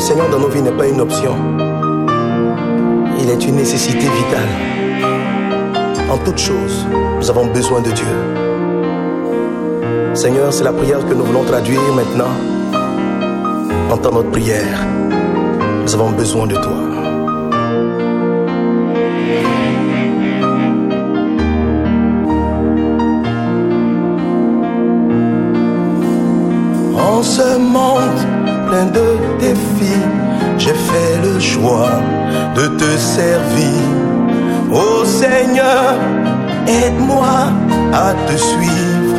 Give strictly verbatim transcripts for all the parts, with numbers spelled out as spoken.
Seigneur dans nos vies n'est pas une option. Il est une nécessité vitale. En toute chose, nous avons besoin de Dieu. Seigneur, c'est la prière que nous voulons traduire maintenant. Entends notre prière. Nous avons besoin de toi. En ce monde plein de défis, j'ai fait le choix de te servir. Ô Seigneur, aide-moi à te suivre.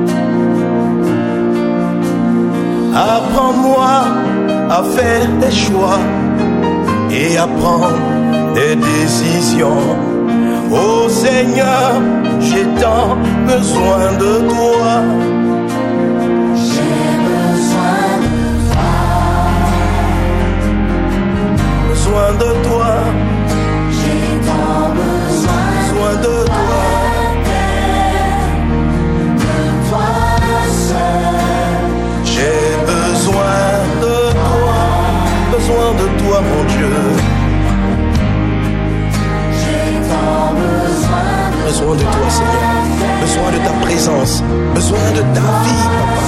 Apprends-moi à faire des choix et à prendre des décisions. Ô Seigneur, j'ai tant besoin de toi. J'ai besoin de toi. Besoin de toi. J'ai tant besoin, Besoin de toi. de toi seul. J'ai besoin de toi. Besoin de toi, mon Dieu. J'ai tant besoin de Besoin de toi, Seigneur. Besoin de ta présence. Besoin de ta vie, Papa.